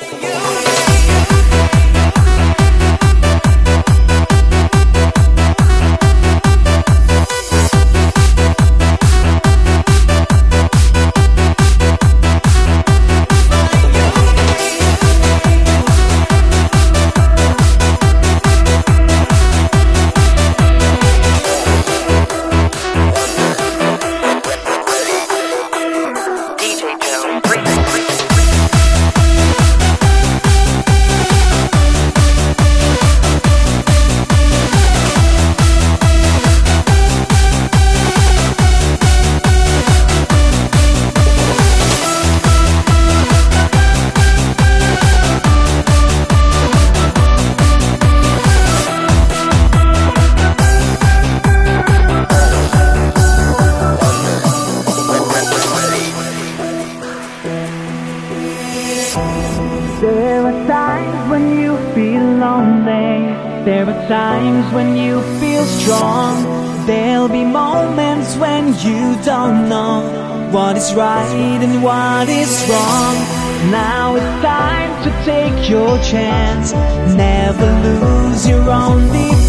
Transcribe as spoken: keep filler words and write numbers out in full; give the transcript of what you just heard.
There are times when you feel lonely. There are times when you feel strong. There'll be moments when you don't know what is right and what is wrong. Now it's time to take your chance. Never lose your only